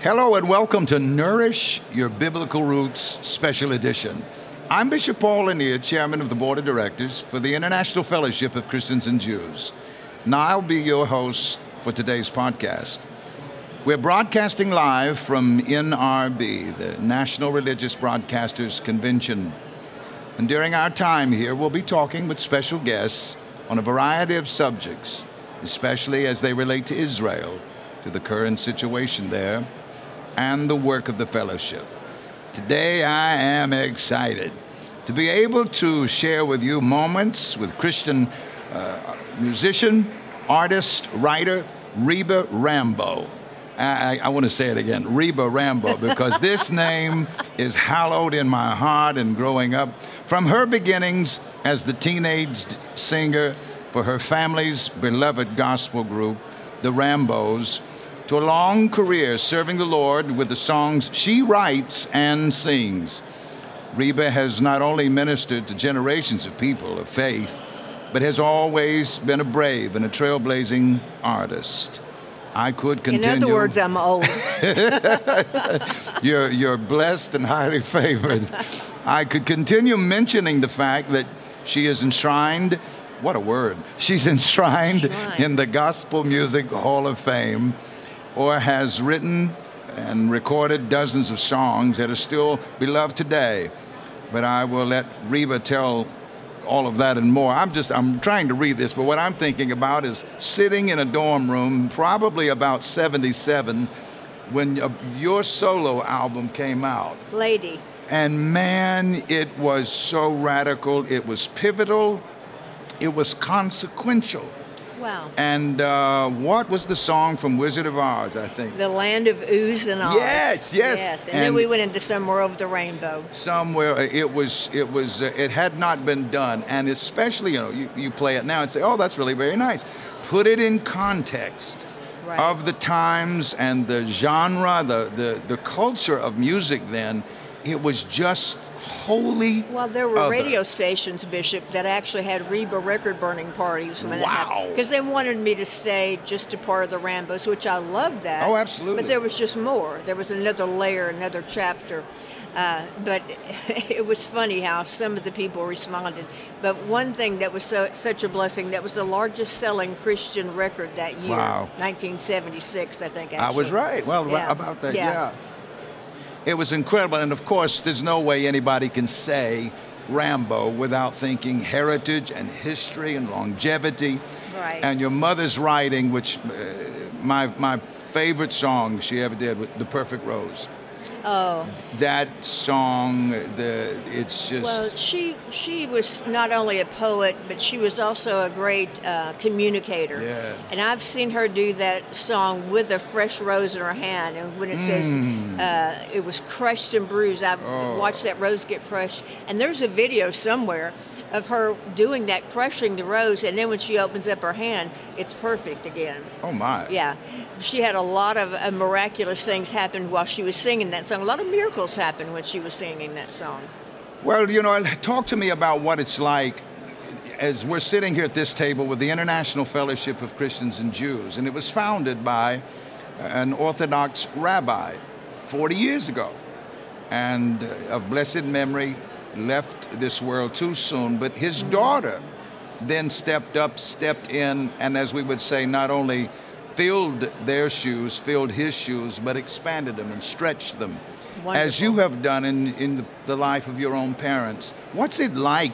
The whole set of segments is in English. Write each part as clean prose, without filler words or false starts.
Hello and welcome to Nourish Your Biblical Roots Special Edition. I'm Bishop Paul Lanier, Chairman of the Board of Directors for the International Fellowship of Christians and Jews. Now I'll be your host for today's podcast. We're broadcasting live from NRB, the National Religious Broadcasters Convention. And during our time here, we'll be talking with special guests on a variety of subjects, especially as they relate to Israel, to the current situation there, and the work of the fellowship. Today I am excited to be able to share with you moments with Christian musician, artist, writer, Reba Rambo. I want to say it again, Reba Rambo, because this name is hallowed in my heart and growing up. From her beginnings as the teenage singer for her family's beloved gospel group, the Rambos, to a long career serving the Lord with the songs she writes and sings. Reba has not only ministered to generations of people of faith, but has always been a brave and a trailblazing artist. I could continue. In other words, I'm old. You're blessed and highly favored. I could continue mentioning the fact that she is enshrined, what a word, she's enshrined in the Gospel Music Hall of Fame, or has written and recorded dozens of songs that are still beloved today. But I will let Reba tell all of that and more. I'm trying to read this, but what I'm thinking about is sitting in a dorm room, probably about 77, when your solo album came out. Lady. And man, it was so radical, it was pivotal, it was consequential. Wow. And what was the song from Wizard of Oz, I think? The Land of Ooze and Oz. Yes. And then we went into Somewhere Over the Rainbow. Somewhere, it had not been done. And especially, you play it now and say, oh, that's really very nice. Put it in context of the times and the genre, the culture of music then. It was just wholly Well, there were other. radio stations, Bishop, that actually had Reba record burning parties. Wow. Because they wanted me to stay just a part of the Rambos, which I loved that. Oh, absolutely. But there was just more. There was another layer, another chapter. But it was funny how some of the people responded. But one thing that was such a blessing, that was the largest selling Christian record that year. Wow. 1976, I think, actually. I was right. Well, about that, yeah. It was incredible, and of course, there's no way anybody can say Rambo without thinking heritage and history and longevity. Right. And your mother's writing, which my favorite song she ever did, The Perfect Rose. Oh. That song, it's just... Well, she was not only a poet, but she was also a great communicator. Yeah. And I've seen her do that song with a fresh rose in her hand. And when it says it was crushed and bruised, I've watched that rose get crushed. And there's a video somewhere of her doing that, crushing the rose, and then when she opens up her hand, it's perfect again. Oh, my. Yeah. She had a lot of miraculous things happen while she was singing that song. A lot of miracles happened when she was singing that song. Well, talk to me about what it's like as we're sitting here at this table with the International Fellowship of Christians and Jews, and it was founded by an Orthodox rabbi 40 years ago, and of blessed memory, left this world too soon, but his daughter then stepped in, and as we would say, not only filled his shoes, but expanded them and stretched them. Wonderful. As you have done in the life of your own parents. What's it like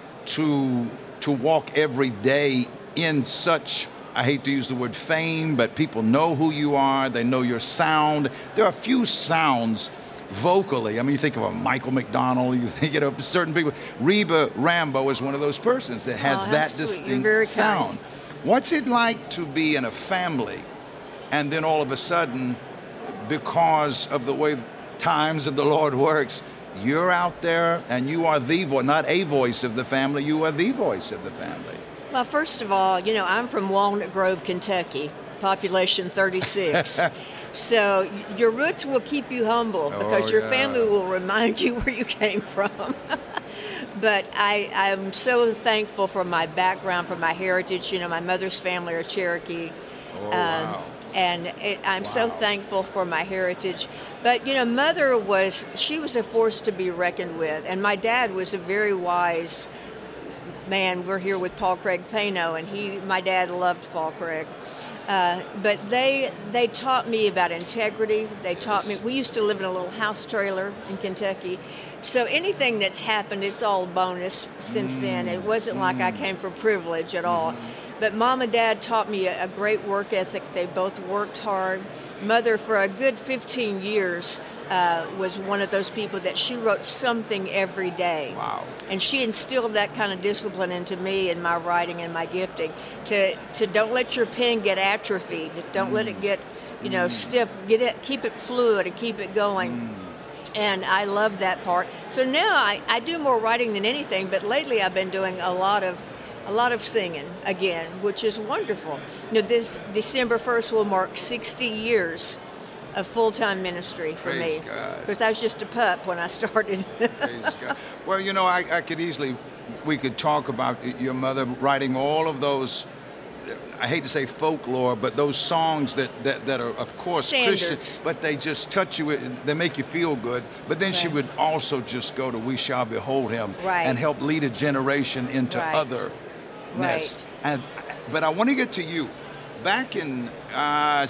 to walk every day in such, I hate to use the word fame, but people know who you are, they know your sound. There are few sounds vocally. I mean, you think of a Michael McDonald, you think of certain people. Reba Rambo is one of those persons that has that sweet. distinct You're very sound. kind. What's it like to be in a family and then all of a sudden, because of the way times and the Lord works, you're out there and you are the voice, not a voice of the family, you are the voice of the family? Well, first of all, I'm from Walnut Grove, Kentucky, population 36. So your roots will keep you humble because your family will remind you where you came from. But I'm so thankful for my background, for my heritage. My mother's family are Cherokee. Wow. And I'm so thankful for my heritage. But, Mother she was a force to be reckoned with. And my dad was a very wise man. We're here with Paul Craig Pano, and my dad loved Paul Craig. But they taught me about integrity. They taught me, we used to live in a little house trailer in Kentucky. So anything that's happened, it's all bonus since then. It wasn't like I came from privilege at all. But Mom and Dad taught me a great work ethic. They both worked hard. Mother, for a good 15 years, was one of those people that she wrote something every day. Wow. And she instilled that kind of discipline into me in my writing and my gifting. To don't let your pen get atrophied. Don't let it get, stiff. Keep it fluid and keep it going. And I love that part. So now I do more writing than anything, but lately I've been doing a lot of singing again, which is wonderful. This December 1st will mark 60 years of full-time ministry for Praise me. God. Because I was just a pup when I started. Praise God. Well, I could easily, we could talk about your mother writing all of those, I hate to say folklore, but those songs that are, of course, Standards. Christian, but they just touch you, they make you feel good. But then she would also just go to We Shall Behold Him and help lead a generation into otherness. Right. But I want to get to you. Back in early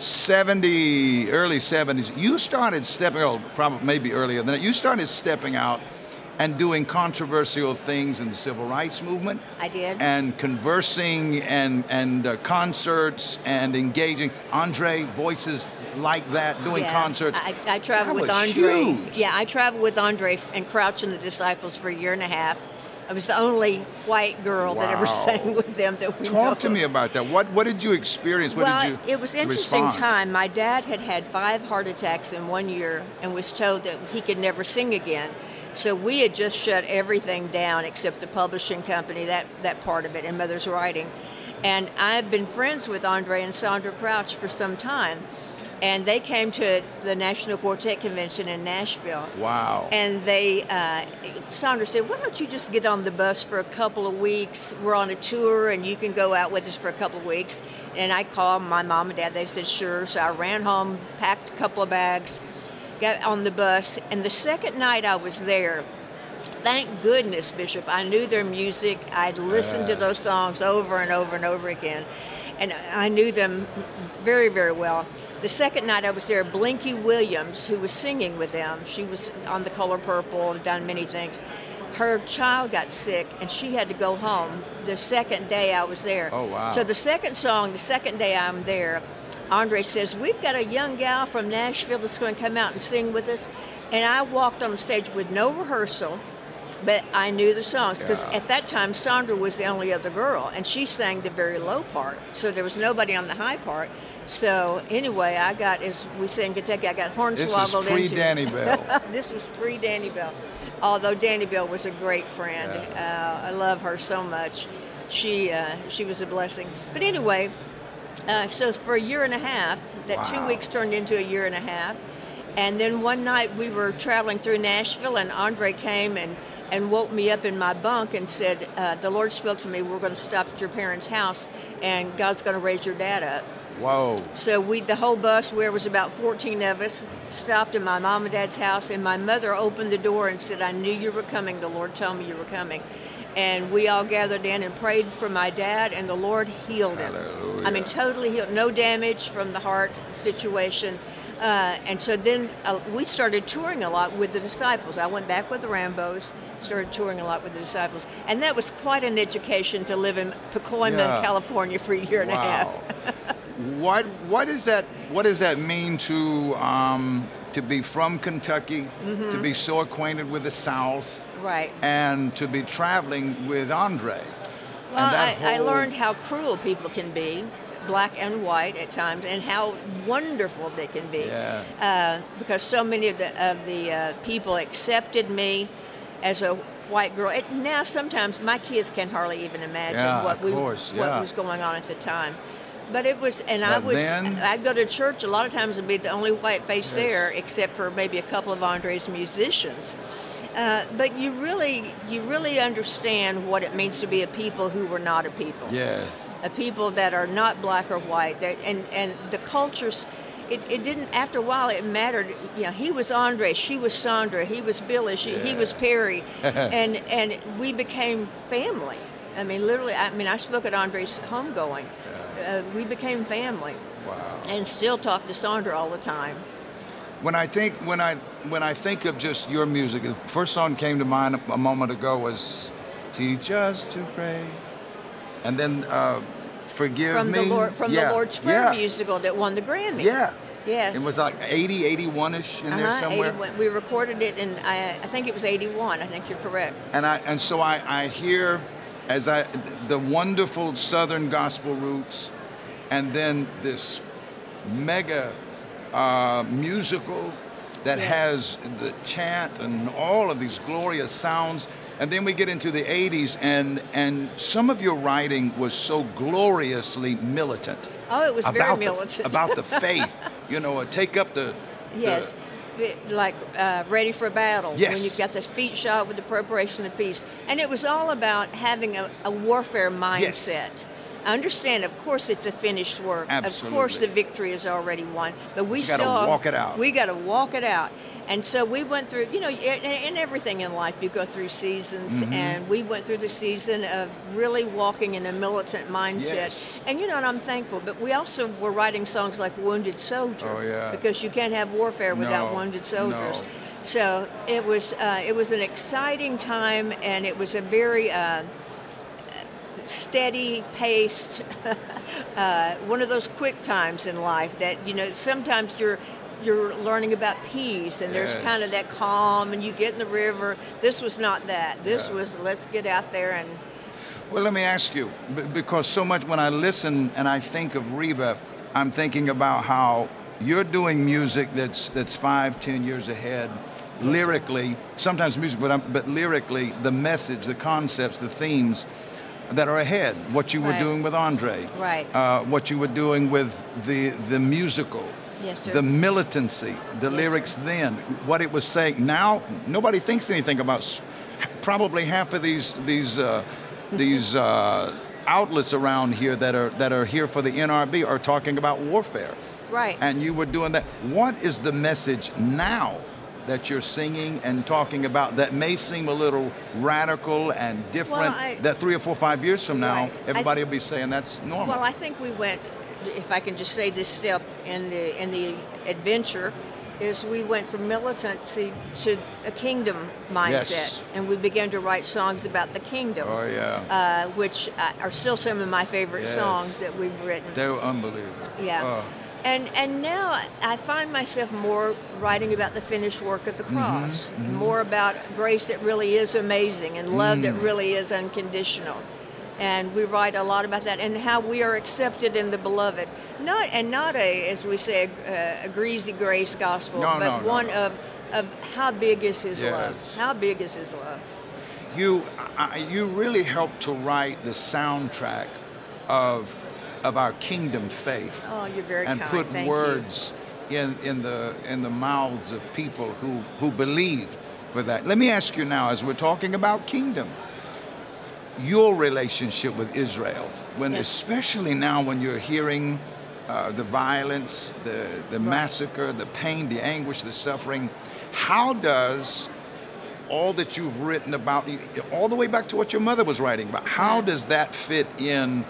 70s, you started stepping out, probably maybe earlier than that, you started stepping out and doing controversial things in the civil rights movement. I did. And conversing and concerts and engaging. Andre, voices like that, doing concerts. I traveled with Andre. Huge. Yeah, I traveled with Andre and Crouch and the Disciples for a year and a half. I was the only white girl that ever sang with them that we know. Talk to me about that. What did you experience? It was an interesting time. My dad had 5 heart attacks in 1 year and was told that he could never sing again. So we had just shut everything down except the publishing company, that part of it, and Mother's writing. And I've been friends with Andre and Sandra Crouch for some time. And they came to the National Quartet Convention in Nashville. Wow. And Sandra said, why don't you just get on the bus for a couple of weeks? We're on a tour and you can go out with us for a couple of weeks. And I called my mom and dad. They said, sure. So I ran home, packed a couple of bags, got on the bus. And the second night I was there, thank goodness, Bishop, I knew their music. I'd listened to those songs over and over and over again. And I knew them very, very well. The second night I was there, Blinky Williams, who was singing with them, she was on The Color Purple and done many things. Her child got sick and she had to go home the second day I was there. Oh, wow. So the second day I'm there, Andre says, we've got a young gal from Nashville that's going to come out and sing with us. And I walked on stage with no rehearsal, but I knew the songs because at that time Sandra was the only other girl and she sang the very low part. So there was nobody on the high part. So anyway, as we say in Kentucky, I got hornswoggled into. This is pre-Danny Bell. This was pre-Danny Bell. Although Danny Bell was a great friend. I love her so much. She was a blessing. But anyway, so for a year and a half, that 2 weeks turned into a year and a half. And then one night we were traveling through Nashville and Andre came and woke me up in my bunk and said, the Lord spoke to me, we're going to stop at your parents' house and God's going to raise your dad up. Whoa. So the whole bus, where was about 14 of us, stopped at my mom and dad's house, and my mother opened the door and said, I knew you were coming. The Lord told me you were coming. And we all gathered in and prayed for my dad, and the Lord healed him. Hallelujah. I mean, totally healed. No damage from the heart situation. And so then we started touring a lot with the Disciples. I went back with the Rambos, started touring a lot with the Disciples. And that was quite an education to live in Pacoima, California for a year and a half. What does that mean to be from Kentucky, to be so acquainted with the South, right, and to be traveling with Andre? Well, I learned how cruel people can be, black and white at times, and how wonderful they can be. Because so many of the people accepted me as a white girl. Now sometimes my kids can hardly even imagine what was going on at the time. But it was, and I'd go to church a lot of times and be the only white face there, except for maybe a couple of Andre's musicians. But you really understand what it means to be a people who were not a people. Yes. A people that are not black or white. And the cultures, it didn't, after a while it mattered. You know, he was Andre, she was Sandra, he was Billy, he was Perry. and we became family. I mean, literally, I spoke at Andre's homegoing. We became family. Wow. And still talk to Sandra all the time. When I think of just your music, the first song came to mind a moment ago was "Teach Us to Pray," and then "Forgive Me." The Lord's Prayer musical that won the Grammy. Yeah. Yes. It was like 80, 81-ish in there somewhere. 81. We recorded it in, I think it was 81. I think you're correct. And so I hear the wonderful Southern gospel roots, and then this mega musical that has the chant and all of these glorious sounds. And then we get into the 80s, and some of your writing was so gloriously militant. Oh, it was very militant. About the faith, take up the... Yes, like Ready for Battle. Yes. When you've got this feet shot with the preparation of peace. And it was all about having a warfare mindset. Yes. I understand, of course, it's a finished work. Absolutely. Of course, the victory is already won. But we got to walk it out. We got to walk it out. And so we went through, in everything in life, you go through seasons. Mm-hmm. And we went through the season of really walking in a militant mindset. Yes. And, and I'm thankful. But we also were writing songs like Wounded Soldier. Oh, yeah. Because you can't have warfare without wounded soldiers. No. So it was an exciting time, and it was a very... steady paced, one of those quick times in life that, sometimes you're learning about peace, and there's kind of that calm, and you get in the river. This was not that. This was, let's get out there and... Well, let me ask you, because so much when I listen and I think of Reba, I'm thinking about how you're doing music that's 5-10 years ahead. Lyrically, sometimes music, but lyrically, the message, the concepts, the themes that are ahead. What you were doing with Andre. Right. What you were doing with the musical. Yes, sir. The militancy, the lyrics then, what it was saying. Now, nobody thinks anything about probably half of these outlets around here that are here for the NRB are talking about warfare. Right. And you were doing that. What is the message now that you're singing and talking about that may seem a little radical and different, that 3 or 4 or 5 years from now, everybody will be saying that's normal? Well, I think we went, if I can just say this step in the adventure, is we went from militancy to a kingdom mindset. Yes. And we began to write songs about the kingdom. Oh, yeah. Which are still some of my favorite songs that we've written. They're unbelievable. Yeah. Oh. And now I find myself more writing about the finished work of the cross, more about grace that really is amazing and love that really is unconditional. And we write a lot about that and how we are accepted in the beloved. Not a, as we say, a greasy grace gospel, but one of how big is his love? How big is his love? You really helped to write the soundtrack of our kingdom faith. Oh, you're very and kind. put Thank words in the mouths of people who believe for that. Let me ask you now, as we're talking about kingdom, your relationship with Israel, especially now when you're hearing the violence, the massacre, the pain, the anguish, the suffering, how does all that you've written about, all the way back to what your mother was writing about, how does that fit in?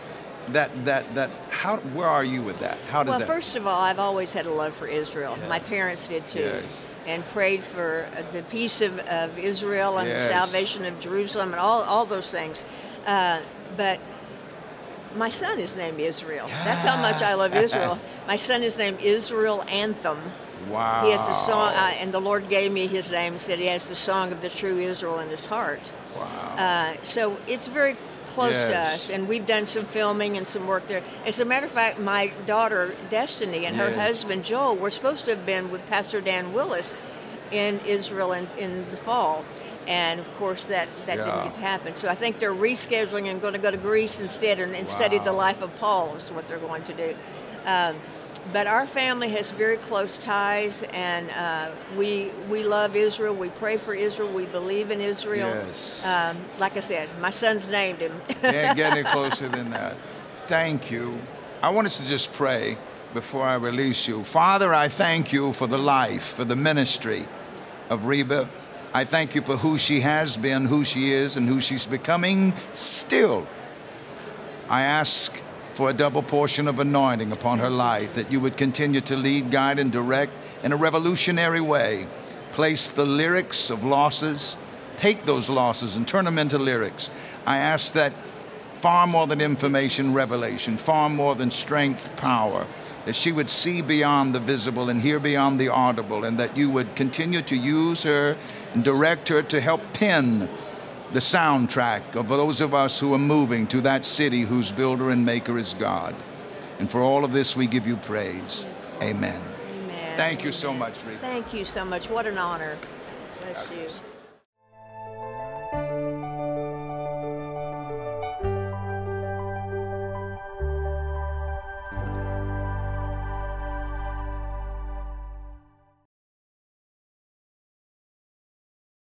Where are you with that? How does that? Well, first of all, I've always had a love for Israel. Yeah. My parents did too. Yes. And prayed for the peace of Israel and the salvation of Jerusalem and all those things. But my son is named Israel. That's how much I love Israel. My son is named Israel Anthem. Wow. He has the song, and the Lord gave me his name and said he has the song of the true Israel in his heart. Wow. So it's very close to us, and we've done some filming and some work there. As a matter of fact, my daughter Destiny and her husband Joel were supposed to have been with Pastor Dan Willis in Israel in the fall, and of course that didn't get to happen. So I think they're rescheduling and going to go to Greece instead and study the life of Paul is what they're going to do. But our family has very close ties, and we love Israel. We pray for Israel. We believe in Israel. Yes. Like I said, my son's named him. Can't get any closer than that. Thank you. I want us to just pray before I release you. Father, I thank you for the life, for the ministry of Reba. I thank you for who she has been, who she is, and who she's becoming still. I ask for a double portion of anointing upon her life, that you would continue to lead, guide, and direct in a revolutionary way. Place the lyrics of losses, take those losses and turn them into lyrics. I ask that far more than information, revelation, far more than strength, power, that she would see beyond the visible and hear beyond the audible, and that you would continue to use her and direct her to help pen the soundtrack of those of us who are moving to that city whose builder and maker is God. And for all of this, we give you praise. Yes. Amen. Amen. Thank you so much, Reba. Thank you so much. What an honor. Bless you.